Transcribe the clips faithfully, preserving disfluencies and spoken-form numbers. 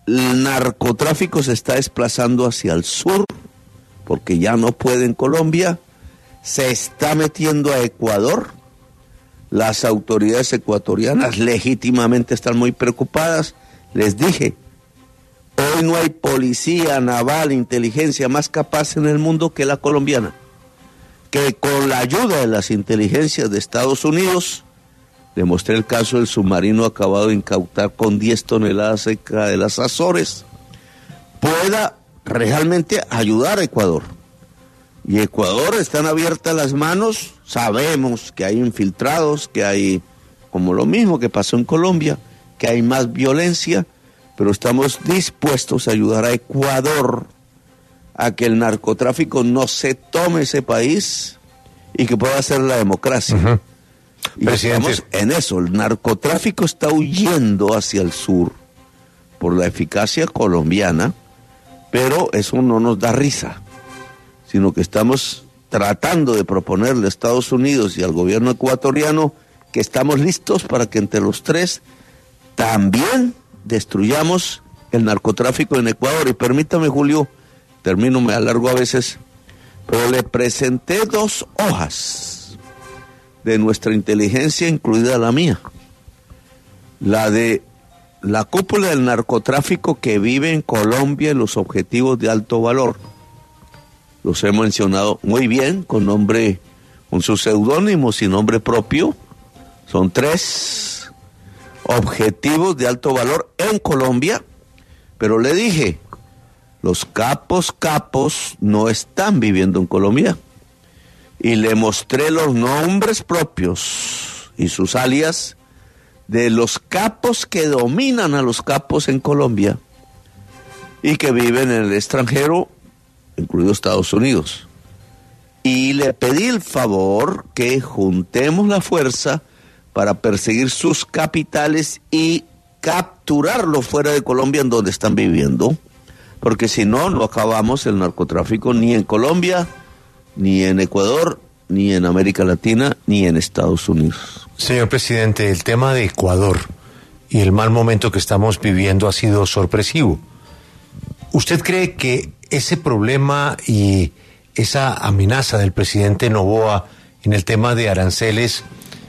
el narcotráfico se está desplazando hacia el sur, porque ya no puede en Colombia, se está metiendo a Ecuador. Las autoridades ecuatorianas legítimamente están muy preocupadas. Les dije, hoy no hay policía naval, inteligencia más capaz en el mundo que la colombiana, que con la ayuda de las inteligencias de Estados Unidos, le mostré el caso del submarino acabado de incautar con diez toneladas cerca de las Azores, pueda realmente ayudar a Ecuador. Y Ecuador están abiertas las manos, sabemos que hay infiltrados, que hay, como lo mismo que pasó en Colombia, que hay más violencia, pero estamos dispuestos a ayudar a Ecuador a que el narcotráfico no se tome ese país y que pueda ser la democracia. Uh-huh. Y Presidente, estamos en eso, el narcotráfico está huyendo hacia el sur por la eficacia colombiana, pero eso no nos da risa, sino que estamos tratando de proponerle a Estados Unidos y al gobierno ecuatoriano que estamos listos para que entre los tres también destruyamos el narcotráfico en Ecuador. Y permítame, Julio, termino, me alargo a veces, pero le presenté dos hojas de nuestra inteligencia, incluida la mía, la de la cúpula del narcotráfico que vive en Colombia y los objetivos de alto valor. Los he mencionado muy bien, con nombre, con sus seudónimos y nombre propio. Son tres objetivos de alto valor en Colombia, pero le dije, los capos capos no están viviendo en Colombia. Y le mostré los nombres propios y sus alias de los capos que dominan a los capos en Colombia y que viven en el extranjero, incluido Estados Unidos. Y le pedí el favor que juntemos la fuerza para perseguir sus capitales y capturarlos fuera de Colombia, en donde están viviendo, porque si no, no acabamos el narcotráfico ni en Colombia, ni en Ecuador, ni en América Latina, ni en Estados Unidos. Señor presidente, el tema de Ecuador y el mal momento que estamos viviendo ha sido sorpresivo. ¿Usted cree que ese problema y esa amenaza del presidente Noboa en el tema de aranceles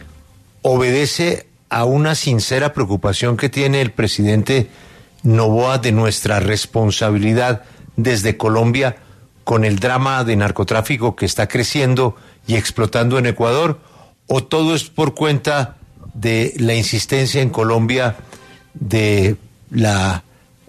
obedece a una sincera preocupación que tiene el presidente Noboa de nuestra responsabilidad desde Colombia con el drama de narcotráfico que está creciendo y explotando en Ecuador, o todo es por cuenta de la insistencia en Colombia de la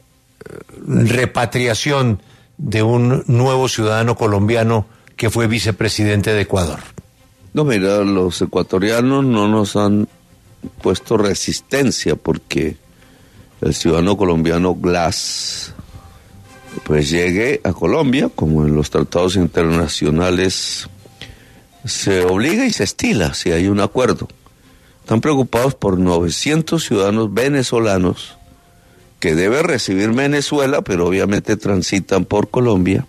repatriación de un nuevo ciudadano colombiano que fue vicepresidente de Ecuador? No, mira, los ecuatorianos no nos han puesto resistencia porque el ciudadano colombiano Glass pues llegue a Colombia, como en los tratados internacionales se obliga y se estila si hay un acuerdo. Están preocupados por novecientos ciudadanos venezolanos que debe recibir Venezuela, pero obviamente transitan por Colombia,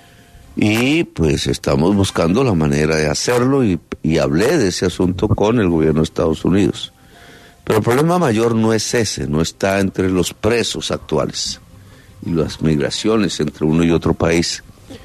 y pues estamos buscando la manera de hacerlo, y, y hablé de ese asunto con el gobierno de Estados Unidos. Pero el problema mayor no es ese, no está entre los presos actuales y las migraciones entre uno y otro país.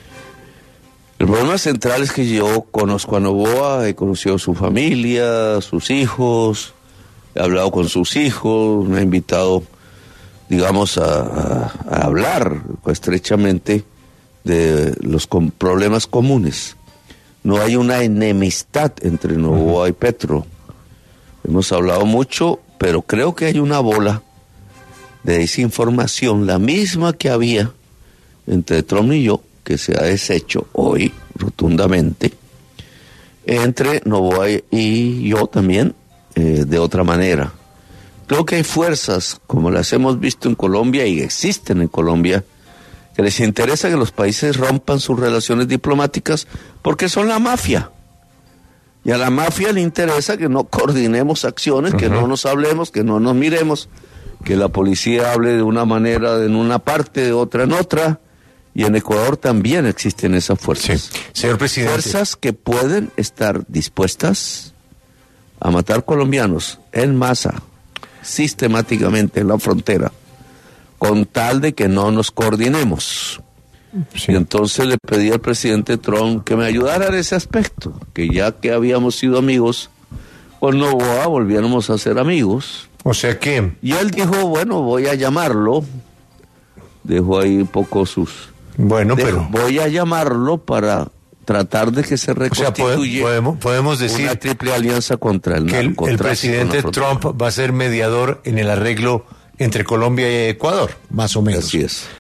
El problema central es que yo conozco a Noboa, he conocido a su familia, a sus hijos, he hablado con sus hijos, me ha invitado, digamos, a, a, a hablar estrechamente de los com- problemas comunes. No hay una enemistad entre Noboa y Petro. Hemos hablado mucho, pero creo que hay una bola de desinformación, la misma que había entre Trump y yo, que se ha deshecho hoy rotundamente, entre Noboa y yo también, eh, de otra manera. Creo que hay fuerzas, como las hemos visto en Colombia y existen en Colombia, que les interesa que los países rompan sus relaciones diplomáticas porque son la mafia. Y a la mafia le interesa que no coordinemos acciones, uh-huh. que no nos hablemos, que no nos miremos, que la policía hable de una manera en una parte, de otra en otra. Y en Ecuador también existen esas fuerzas. Sí. Señor presidente. Fuerzas que pueden estar dispuestas a matar colombianos en masa, sistemáticamente en la frontera, con con tal de que no nos coordinemos. Sí. Y entonces le pedí al presidente Trump que me ayudara en ese aspecto, que ya que habíamos sido amigos, con Noboa volviéramos a ser amigos. O sea que... Y él dijo, bueno, voy a llamarlo. Dejó ahí un poco sus... Bueno, Dejó, pero... Voy a llamarlo para tratar de que se reconstituya, o sea, podemos, podemos decir una triple alianza contra el que el, el presidente Trump va a ser mediador en el arreglo entre Colombia y Ecuador, más o menos. Así es.